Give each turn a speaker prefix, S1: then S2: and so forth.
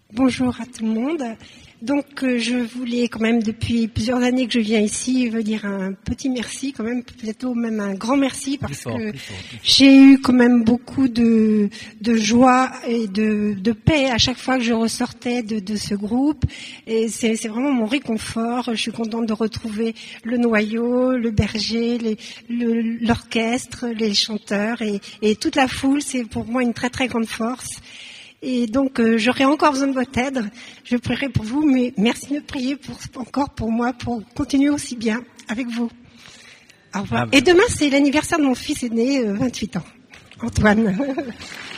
S1: Bonjour à tout le monde. Donc je voulais quand même depuis plusieurs années que je viens ici vous dire un petit merci quand même, plutôt même un grand merci parce que j'ai eu quand même beaucoup de joie et de paix à chaque fois que je ressortais de ce groupe et c'est vraiment mon réconfort. Je suis contente de retrouver le noyau, le berger, l'orchestre, les chanteurs et toute la foule. C'est pour moi une très très grande force. Et donc, j'aurais encore besoin de votre aide. Je prierai pour vous, mais merci de prier encore pour moi, pour continuer aussi bien avec vous. Au revoir. Et demain, c'est l'anniversaire de mon fils aîné, 28 ans, Antoine.